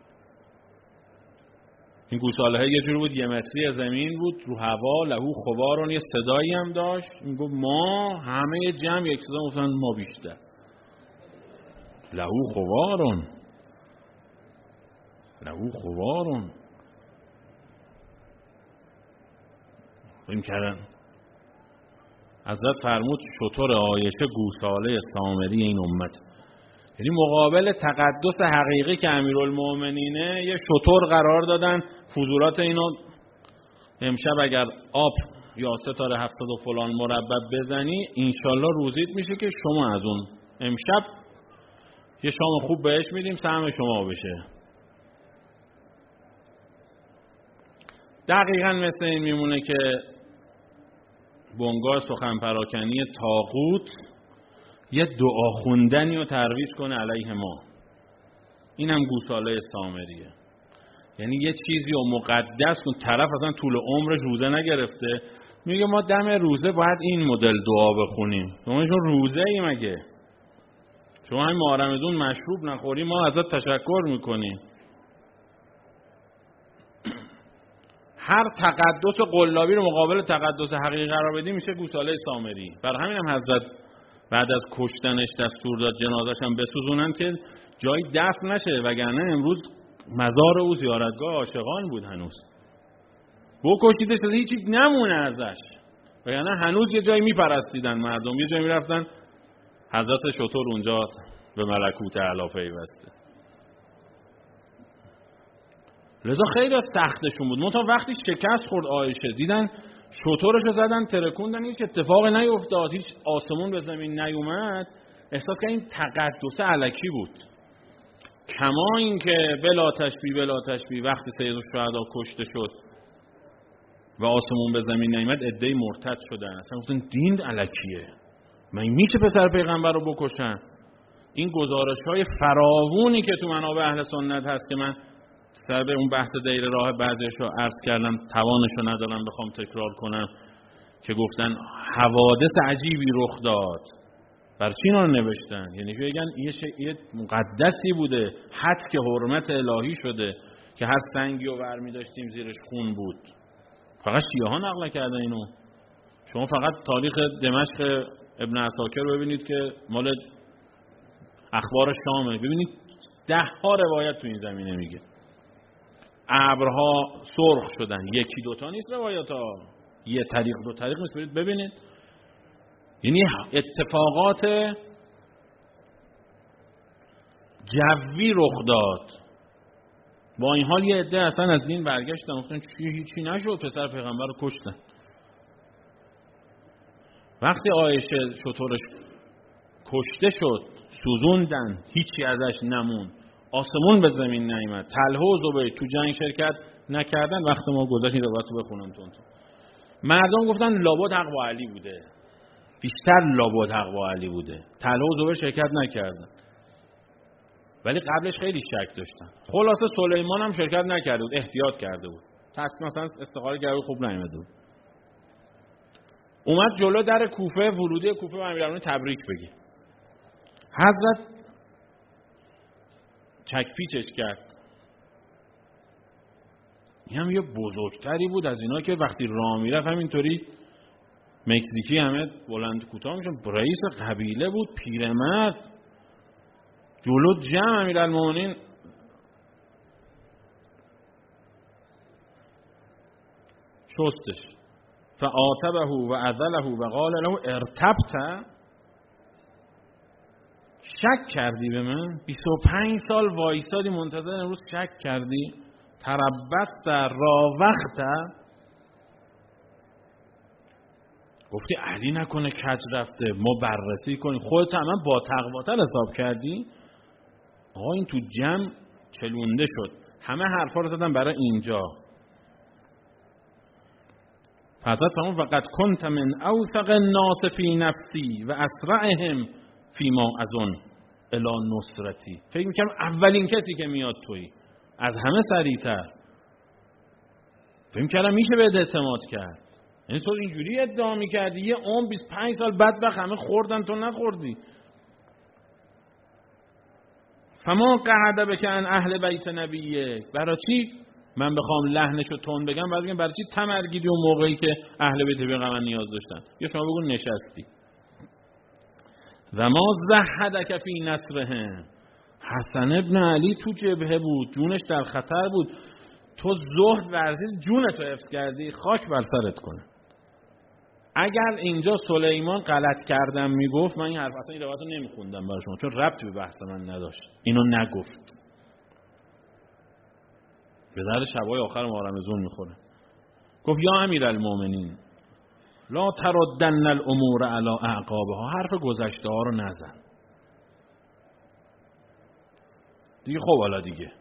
Speaker 1: این گوساله ها یه جوری بود یه متری زمین بود رو هوا، لهو خوارون، یه صدایی هم داشت. این گفت ما همه جمع یک صدا گفتن ما بیشتر. لهو خوارون لهو خوارون این کردن. حضرت فرمود شتر عایشه گوساله سامری این امت. یعنی مقابل تقدس حقیقی که امیرالمومنینه یه شتر قرار دادن. فضولات اینو امشب اگر آب یا ستاره هفتاد و فلان مربع بزنی انشالله روزیت میشه که شما از اون امشب یه شام خوب بهش میدیم سهم شما بشه. دقیقا مثل این میمونه که بنگاه سخن پراکنی طاغوت یه دعا خوندنی رو ترویج کنه علیه ما. اینم گوساله سامریه. یعنی یه چیزی رو مقدس کن. طرف اصلا طول عمرش روزه نگرفته، میگه ما دم روزه باید این مدل دعا بخونیم. شما چون روزه ای مگه شما همین ماه رمضان مشروب نخوری ما ازت تشکر میکنیم. هر تقدس قلابی رو مقابل تقدس حقیقی قرار بدی میشه گوساله سامری. برای همین هم حضرت بعد از کشتنش دستور داد جنازش هم بسوزونن که جایی دفن نشه، وگرنه امروز مزار او زیارتگاه عاشقان بود. هنوز بکشیدش هیچی نمونه ازش، وگرنه هنوز یه جایی میپرستیدن مردم، یه جایی میرفتن حضرت شتر اونجا به ملکوت اعلی پیوسته. لذا خیلی از تختشون بود. منتها وقتی شکست خورد عایشه دیدن شترشو زدن ترکوندن، هیچ اتفاق نیفتاد، هیچ آسمون به زمین نیومد، احساس که این تقدس الکی بود. کما این که بلا تشبیه بلا تشبیه وقتی سید الشهدا کشته شد و آسمون به زمین نیامد عده‌ای مرتد شدن. اصلا گفتن دین الکیه، من میشه پسر پیغمبر رو بکشن. این گزارش‌های فراوونی که تو منابع اهل سنت هست که من سر به اون بحث دیر راه بعضیش رو عرض کردم، توانش رو ندارم بخوام تکرار کنم، که گفتن حوادث عجیبی رخ داد. برای چی اینا رو نوشتن؟ یعنی که بگن یه شیء مقدسی بوده، حد که حرمت الهی شده که هر سنگی رو برمی داشتیم زیرش خون بود. فقط شیعه ها نقل کردن اینو. شما فقط تاریخ دمشق ابن عساکر رو ببینید که مال اخبار شامه، ببینید ده ها روایت تو این زمینه میگه. ابرها سرخ شدن، یکی دوتا نیست روایت ها، یه طریق دو طریق نیست، برید ببینید. یعنی اتفاقات جوی رخ داد. با این حال یه عده اصلا از دین برگشتن، گفتن چی هیچی نشد، پسر پیغمبر رو کشتن. وقتی عایشه شترش کشته شد سوزوندن، هیچی ازش نمون، آسمون به زمین نیامد. طلحه و زبیر تو جنگ شرکت نکردن. وقت ما گذاشت این روایت رو بخونم تون تون. مردم گفتن لابد حق با علی بوده، بیشتر لابد حق با علی بوده. طلحه و زبیر شرکت نکردن ولی قبلش خیلی شک داشتن. خلاصه سلیمان هم شرکت نکرده بود، احتیاط کرده بود. تصمیم مثلا استقرار گرو خوب نیامده بود. اومد جلو در کوفه، ورودی کوفه به امیرالمومنین تبریک بگی. حضرت چکپیچش کرد. این هم یه بزرگتری بود از اینا که وقتی راه میرفت همینطوری مکزیکی همه بلند کوتاه میشن. رئیس قبیله بود، پیرمرد، جلو جمع امیرالمومنین شستش. فآتبه و عذله و قال له ارتبت، شک کردی به من؟ بیست و پنج سال وایسادی منتظر امروز شک کردی؟ تربست راوخت، گفتی علی نکنه کج رفته ما بررسی کنیم، خودت هم با تقواتر حساب کردی؟ آقا این تو جمع چلونده شد، همه حرفا رو زدن برای اینجا. فضلت فرمود وقد کنت من اوثق الناس فی نفسی و اسرعهم فیما اظن الی نصرتی. فکر میکنم اولین کسی که میاد تویی، از همه سریعتر. فکر میکردم میشه بهت اعتماد کرد. یعنی تو اینجوری ادعا میکردی یه عمر بیست و پنج سال بدبخت همه خوردن تو نخوردی. فما قعد بک عن اهل بیت نبیه، برای چی من بخوام لحنشو تون بگم بعد بگم برای چی تمرگیدی اون موقعی که اهل بیت پیغمبر نیاز داشتن؟ یا شما بگو نشستی. و ما زهدک فی نصرهم، حسن ابن علی تو جبهه بود، جونش در خطر بود، تو زهد ورزید جونتو حفظ کردی، خاک بر سرت کنه. اگر اینجا سلیمان غلط کردم میگفت من این حرف اصلا این روایتو نمیخوندم برای شما، چون ربطی به بحث من نداشت. اینو نگفت، به درد شبای آخر ماه رمضان میخوره. گفت یا امیرالمومنین لا تردن الامور علی اعقابها، حرف گذشته ها رو نزن دیگه. خب حالا دیگه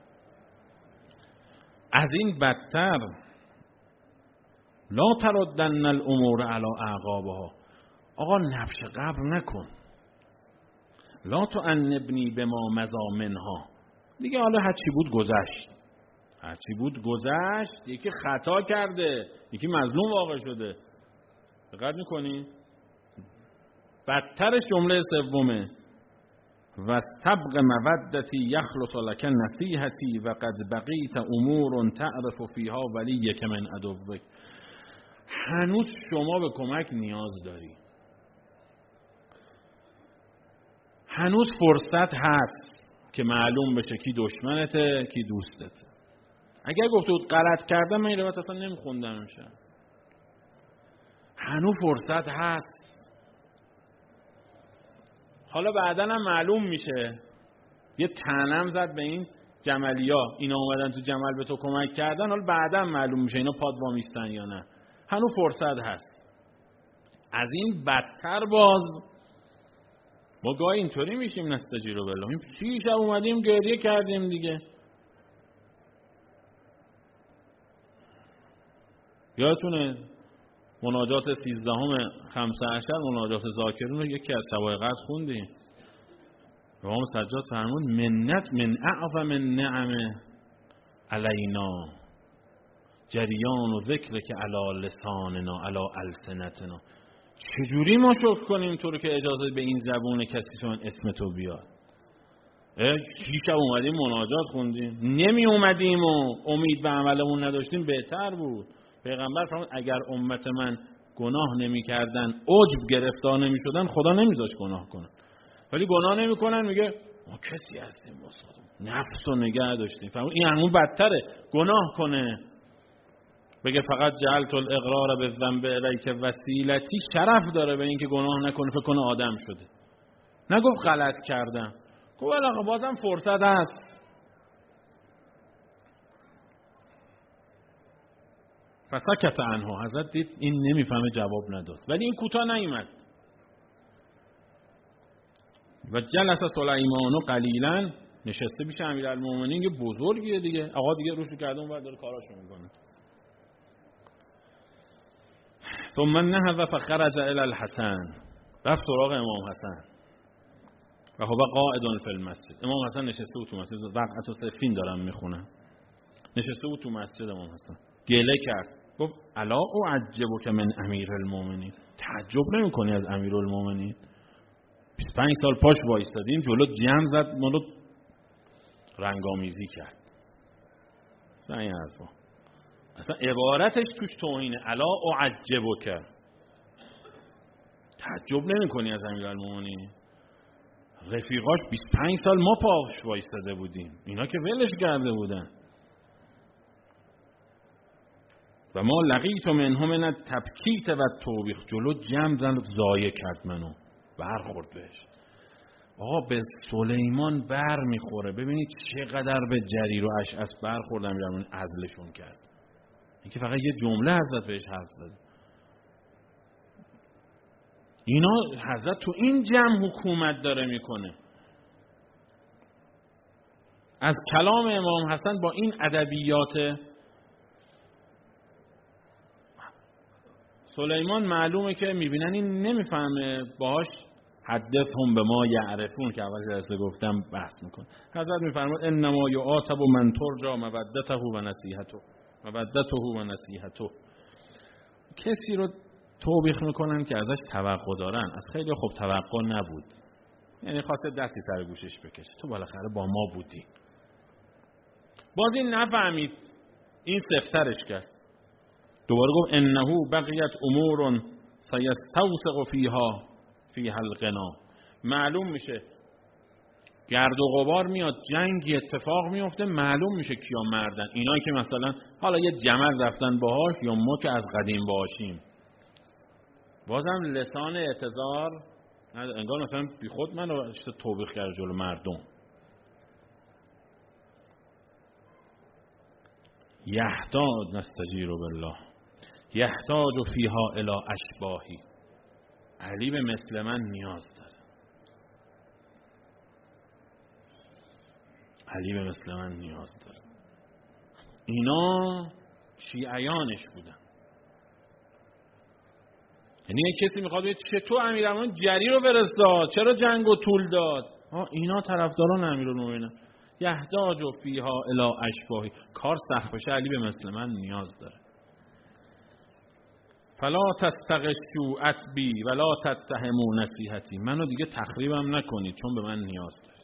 Speaker 1: از این بدتر، لا تردن الامور علی اعقابها، آقا نبش قبر نکن. لا تعنبنی بما مضی منها، دیگه حالا هرچی بود گذشت، هرچی بود گذشت. یکی خطا کرده، یکی مظلوم واقع شده، دقت میکنی؟ بدترش جمله سومه و طبق مودتی یخلص لک نصیحتی و قد بقیت امور تعرف فیها ولیک من عدوک. هنوز شما به کمک نیاز داری، هنوز فرصت هست که معلوم بشه کی دشمنته کی دوستته. اگر گفته بود غلط کردم من این روایت اصلا نمیخوندم میشه. هنوز فرصت هست. حالا بعداً هم معلوم میشه. یه طعنم زد به این جملیا، اینا اومدن تو جمل به تو کمک کردن، حالا بعداً معلوم میشه اینا پاد وامیستن یا نه. هنوز فرصت هست. از این بدتر باز ما گاهی اینطوری میشیم نستجیرو بالله، این چی شب اومدیم گریه کردیم دیگه. یادتونه مناجات سیزدهم خمسه عشر، مناجات ذاکرین رو یکی از شبای قدر خوندیم. امام سجاد فرمود منت من اعظم النعم علینا جریان و ذکر که علی لساننا علی السنتنا. چجوری ما شکر کنیم تو رو که اجازه به این زبون کسی چون اسم تو بیاد؟ چی شب اومدیم مناجات خوندیم، نمی اومدیم و امید به عملمون نداشتیم بهتر بود. پیغمبر فرمود اگر امت من گناه نمی کردن، عجب گرفتار نمی شدن، خدا نمیذاش گناه کنن. ولی گناه نمی کنن، میگه ما کسی هستیم واسه نفس رو نگه داشتیم. فرمود این همون بدتره، گناه کنه بگه فقط جعلت الاقرار بالذنب الیک وسیلتی، شرف داره به این که گناه نکنه، فکر کنه آدم شده. نگفت غلط کردم، گفت آقا بازم فرصت هست. فسکت عنها، حضرت دید این نمیفهمه جواب نداد، ولی این کوتاه نیامد. و جلس سلیمان قلیلا، نشسته پیش امیرالمومنین، یه بزرگیه دیگه، آقا دیگه روش کرده اون ور داره کاراشو میکنه. ثم نهض فخرج الی الحسن، رفت سراغ امام حسن و هو قاعد فی المسجد. امام حسن نشسته بود تو مسجد، وقعت و صفین دارم میخونم، نشسته بود تو مسجد. امام حسن گله کرد، گفت الا اعجبک من امیر المؤمنین، تعجب نمیکنی از امیر المؤمنین؟ بیست و پنج سال پاش وایستادیم جلو جمع زد، ما رو رنگامیزی کرد. اصلا این حرفا اصلا عبارتش توش توهینه. الا اعجبک، تعجب نمیکنی از امیر المؤمنین؟ رفیقاش بیست و پنج سال ما پاش وایستاده بودیم، اینا که ولش کرده بودن. و ما لقیت منهم من التبکیت و التوبیخ، جلو جمع زد ضایع کرد منو، برخورد بهش. آقا به سلیمان بر میخوره، ببینید چقدر به جریر و اشعث برخورد امیرالمومنین، عزلشون کرد. این که فقط یه جمله حضرت بهش حرف زد. اینا حضرت تو این جمع حکومت داره میکنه. از کلام امام حسن با این ادبیات سلیمان معلومه که میبینن این نمیفهمه، باهاش حدثهم به ما یعرفون که اول جلسه گفتم بحث میکنه. حضرت میفرماد انما یعاتب من ترجا مودته و نصیحته، مودته و نصیحته. کسی رو توبیخ میکنن که ازش توقع دارن، از خیلی خوب توقع نبود، یعنی خواسته دستی سر گوشش بکشه، تو بالاخره با ما بودی. باز این نفهمید، این سفترش کرد. دوباره گفت انه بقیت امور سیستوثق فیها فیها الغنا. معلوم میشه گرد و غبار میاد، جنگی اتفاق میفته، معلوم میشه کیا مردن. اینایی که مثلا حالا یه جمل رفتن باهاش، یا ما که از قدیم باشیم. بازم لسان اعتذار، انگار مثلا بی خود من رو توبیخ کرد جلو مردم. یحتاج نستجیر بالله یحتاج فیها الی اشباهی. علی به مثل من نیاز داره، علی به مثل من نیاز داره. اینا شیعیانش بودن. یعنی یک کسی میخواد بگه چطور امیرالمومنین جری رو فرستاد، چرا جنگو طول داد؟ ها اینا طرفداران امیرالمومنین. یحتاج فیها الی اشباهی، کار سخت بشه علی به مثل من نیاز داره. فلا تستغشوا عتبی ولا تتهموا نصیحتی، منو دیگه تخریبم نکنید چون به من نیاز دارید.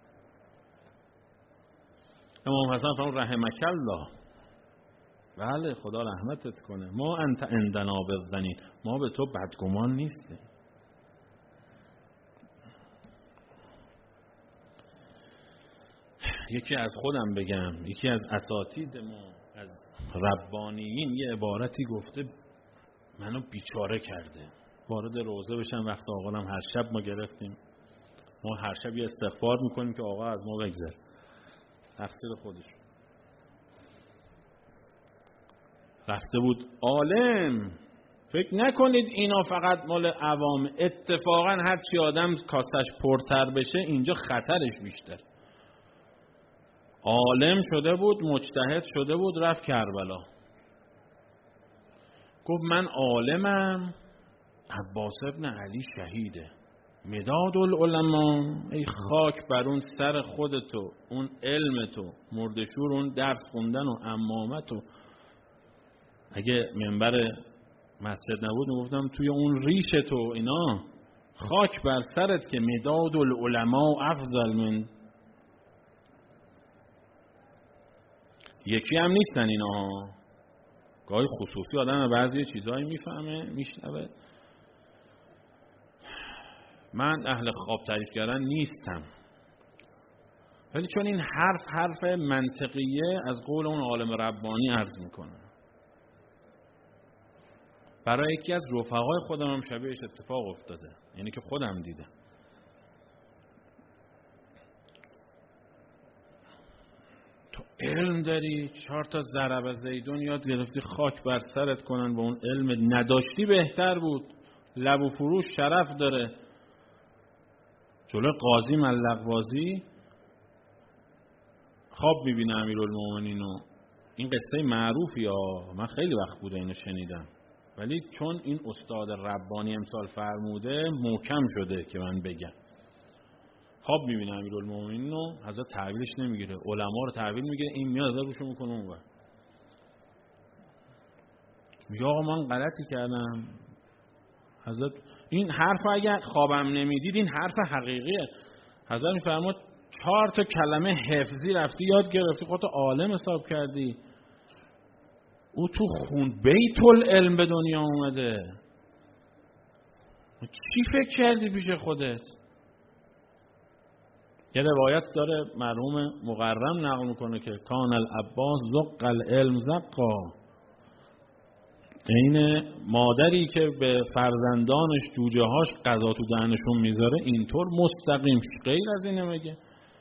Speaker 1: امام حسن فرمود رحمک الله، بله خدا رحمتت کنه، ما انت عندنا بالظنین، ما به تو بدگمان نیستیم. یکی از خودم بگم، یکی از اساتید ما از ربانیین یه عبارتی گفته منو بیچاره کرده. وارد روضه بشم وقت آقا هم هر شب ما گرفتیم، ما هر شب یه استغفار میکنیم که آقا از ما بگذر، تقصیر خودش. رفته بود عالم، فکر نکنید اینا فقط مال عوام، اتفاقا هر چی آدم کاسش پرتر بشه اینجا خطرش بیشتر. عالم شده بود، مجتهد شده بود، رفت کربلا، گفت من عالمم، عباس ابن علی شهیده، مداد العلماء، ای خاک بر اون سر خودتو، اون علم تو، مردشور اون درس خوندن و عمامتو. اگه منبر مسجد نبود میگفتم توی اون ریش تو اینا، خاک بر سرت که مداد العلماء افضل من. یکی هم نیستن اینا، گاهی خصوصی آدم بعضی چیزایی میفهمه میشنوه. من اهل خواب تعریف کردن نیستم، ولی چون این حرف حرف منطقیه از قول اون عالم ربانی عرض میکنم. برای یکی از رفقای خودم هم شبیهش اتفاق افتاده، یعنی که خودم دیدم. تو علم داری، چهار تا ضرب زیدون یاد گرفتی، خاک بر سرت کنن با اون علم، نداشتی بهتر بود. لب و فروش شرف داره، جلو قاضی ملق بازی خواب میبینه امیرالمومنین و این قصه معروفی ها، من خیلی وقت بوده اینو شنیدم، ولی چون این استاد ربانی امسال فرموده محکم شده که من بگم. خواب میبینه امیرالمومنین و حضرت تحویلش نمیگیره، علما رو تحویل میگیره، این میاد حضرت روشو میکنه اونور، میگه آقا من غلطی کردم. حضرت این حرف اگر خوابم نمیدید این حرف حقیقیه. حضرت میفرماد چهار تا کلمه حفظی رفتی یاد گرفتی، خودت عالم حساب کردی، او تو خون بیت العلم به دنیا اومده، چی فکر کردی پیش خودت؟ یه روایت داره مرحوم مقرم نقل میکنه که کان العباس زق العلم زقا، این مادری که به فرزندانش جوجه هاش غذا تو دهنشون میذاره اینطور مستقیم، غیر از اینه میگه.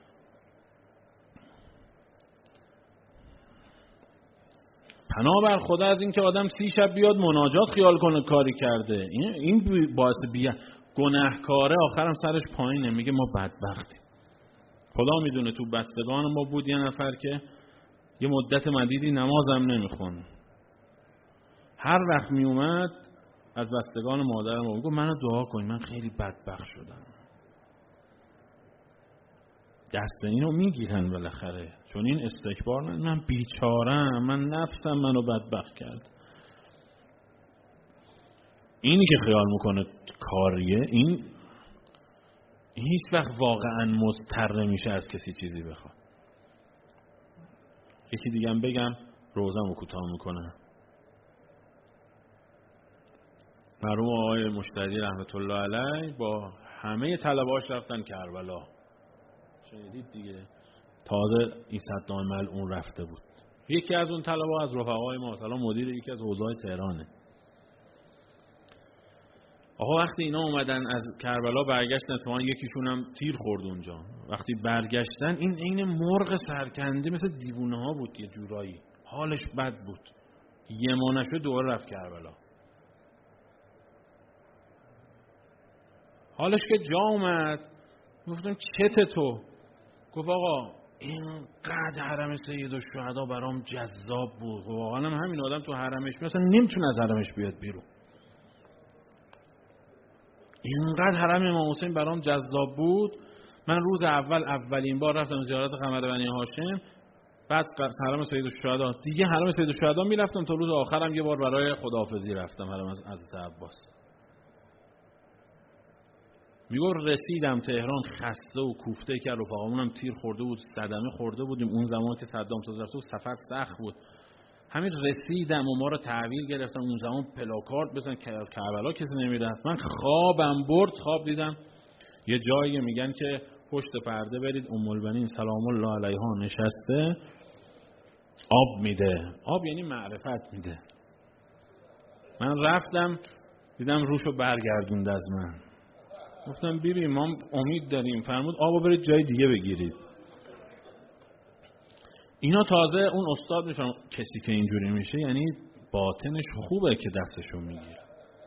Speaker 1: پناه بر خدا از این که آدم سی شب بیاد مناجات خیال کنه کاری کرده، این این باعث بیه گناهکاره، آخرم سرش پایینه، میگه ما بدبختیم. خدا میدونه تو بستگان ما بود یه نفر که یه مدت مدیدی نمازم نمیخونه، هر وقت می اومد از بستگان مادرم رو میگه منو دعا کن، من خیلی بدبخت شدم. دست اینو میگیرن بالاخره، چون این استکبار نه، من بیچارم، من نفسم منو بدبخت کرد. اینی که خیال میکنه کاریه، این هیچ وقت واقعا مضطر نمیشه از کسی چیزی بخواد. یکی دیگه هم بگم روزم رو کوتاه میکنه. مرحوم آقای مشتری رحمت الله علیه با همه طلباش رفتن کربلا، شنیدید دیگه، تازه این صدام ملعون رفته بود. یکی از اون طلبا از رفقای ما، مثلا مدیر یکی از حوزه‌های تهرانه. آقا وقتی اینا اومدن از کربلا برگشتن، اتفاقا یکیشون هم تیر خورد اونجا، وقتی برگشتن این عین مرغ سرکنده مثل دیوونه ها بود، یه جورایی حالش بد بود، یه ماه نشد دوباره رفت کربلا. حالش که جا اومد گفتم چته تو؟ گفت آقا اینقدر حرم سیدالشهدا برام جذاب بود، واقعا هم همین آدم تو حرمش مثلا نمیتونه از حرمش بیاد بیرون، اینقدر حرم امام حسین برام جذاب بود، من روز اول اولین بار رفتم زیارت قمر بنی هاشم، بعد حرم سیدالشهدا، دیگه حرم سیدالشهدا میرفتم تا روز آخرم یه بار برای خداحافظی رفتم حرم حضرت عباس. میگو رسیدم تهران خسته و کوفته که رفقامونم تیر خورده بود، صدمه خورده بودیم اون زمان که صدام تازه رفته بود، سفر سخت بود، همین رسیدم و ما رو تحویل گرفتن. اون زمان پلاکارد بزن کربلا کسی نمیرفت، من خوابم برد، خواب دیدم یه جایی میگن که پشت پرده برید ام البنین سلام الله علیها نشسته آب میده، آب یعنی معرفت میده. من رفتم دیدم روشو برگردوند از من، گفتم بیبی ما امید داریم، فرمود آبو برید جای دیگه بگیرید. اینا تازه اون استاد میفهم کسی که اینجوری میشه یعنی باطنش خوبه که دستشو میگیره.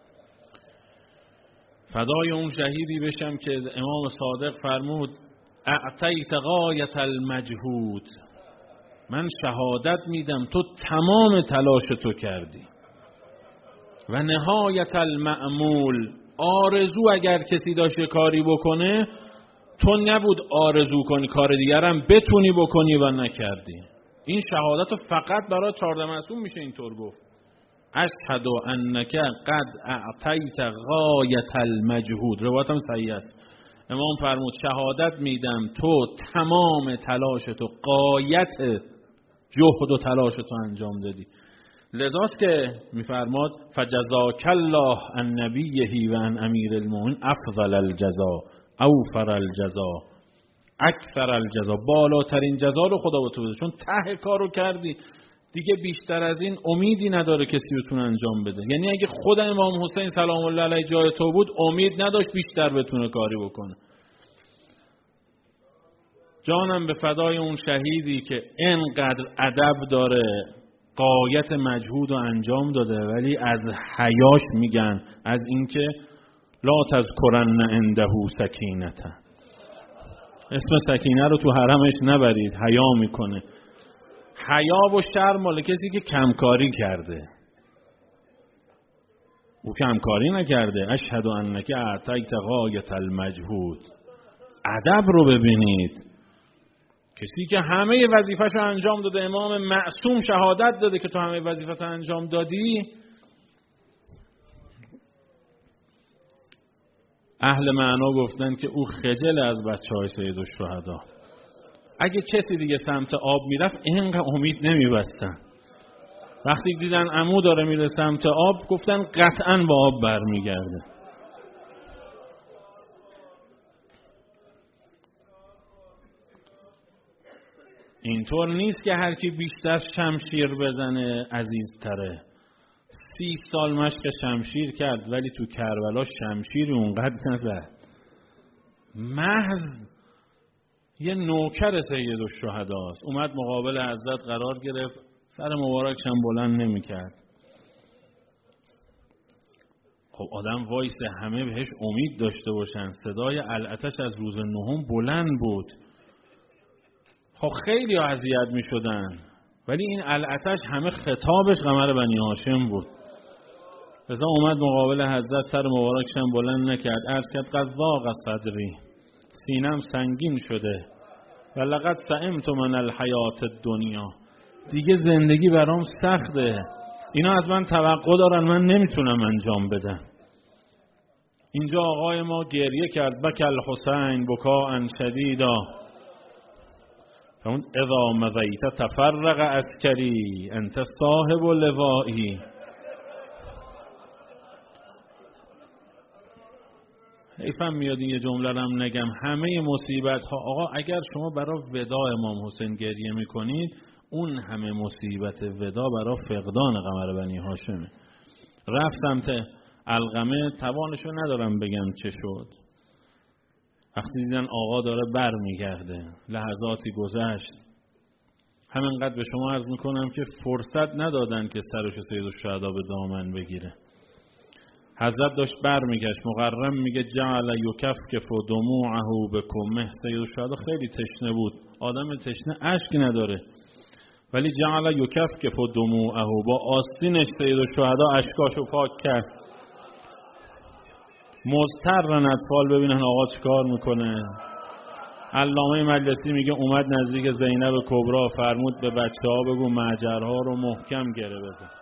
Speaker 1: فدای اون شهیدی بشم که امام صادق فرمود اعطیت غایت المجهود، من شهادت میدم تو تمام تلاش تو کردی، و نهایت المأمول، آرزو اگر کسی داشته کاری بکنه تو نبود آرزو کنی کار دیگرم بتونی بکنی و نکردی. این شهادت فقط برای چهارده معصوم میشه اینطور گفت، اشهد انک قد اعطیت غایت المجهود، روایتم صحیح است. امام فرمود شهادت میدم تو تمام تلاش تو، غایت جهد و تلاش تو انجام دادی. لذاست که میفرماد فجزاک الله عن نبیه و عن امیر المؤمنین افضل الجزا اوفر الجزا اکثر الجزا، بالاترین جزا رو خدا به تو بده، چون ته کارو کردی دیگه بیشتر از این امیدی نداره کسی بتونه انجام بده. یعنی اگه خود امام حسین سلام الله علیه جای تو بود امید نداشت بیشتر بتونه کاری بکنه. جانم به فدای اون شهیدی که اینقدر ادب داره، غایت مجهود رو انجام داده، ولی از حیاش میگن، از اینکه لا تذکرن عنده سکینته، اسم سکینه رو تو حرمش نبرید، حیا میکنه. حیا و شرم مال کسی که کمکاری کرده. او کمکاری نکرده. اشهد انک اعطیت غایة المجهود. ادب رو ببینید. کسی که همه وظیفه‌شو انجام داده، امام معصوم شهادت داده که تو همه وظیفه‌ت انجام دادی. اهل معنا گفتن که او خجل از بچه‌های سیدالشهدا. اگه کسی دیگه سمت آب میرفت اینقدر امید نمیبستن. وقتی دیدن عمو داره میره سمت آب گفتن قطعاً با آب برمیگرده. اینطور نیست که هر کی بیشتر شمشیر بزنه عزیزتره. سی سال مشق شمشیر کرد ولی تو کربلا شمشیری اونقدر نزد. محض یه نوکر سیدالشهداست. اومد مقابل حضرت قرار گرفت، سر مبارکش هم بلند نمی‌کرد. خب آدم وایسه همه بهش امید داشته باشن. صدای العتش از روز نهم بلند بود. خب خیلی اذیت می‌شدن ولی این العتش همه خطابش قمر بنی هاشم بود. لذا اومد مقابل حضرت، سر مبارکش هم بلند نکرد، عرض کرد قد ضاق صدری، سینم سنگین شده، و لقد سئمت من الحیات الدنیا، دیگه زندگی برام سخته، اینا از من توقع دارن من نمیتونم انجام بدم. اینجا آقای ما گریه کرد، بک الحسین بکاء شدیدا، اون اذا مضیت تفرق عسکری انت صاحب لوایی. حیفم میاد این یه جمله رم نگم. همه مصیبت ها، آقا اگر شما برای ودا امام حسین گریه میکنید، اون همه مصیبت ودا برای فقدان قمر بنی هاشمه. رفت سمت علقمه، توانشو ندارم بگم چه شد. وقتی دیدن آقا داره بر میگرده، لحظاتی گذشت، همینقدر به شما عرض میکنم که فرصت ندادن که سرش سیدالشهدا به دامن بگیره. حضرت داشت بر میگشت، مقرم میگه جعل یکفکف دموعه بکمه. سیدالشهدا خیلی تشنه بود، آدم تشنه اشک نداره، ولی جعل یکفکف دموعه، با آستینش سیدالشهدا اشکاشو پاک کرد. مضطرن اطفال ببینن آقا چیکار میکنه. علامه مجلسی میگه اومد نزدیک زینب کبرا، فرمود به بچه ها بگو معجرها رو محکم گره بزن.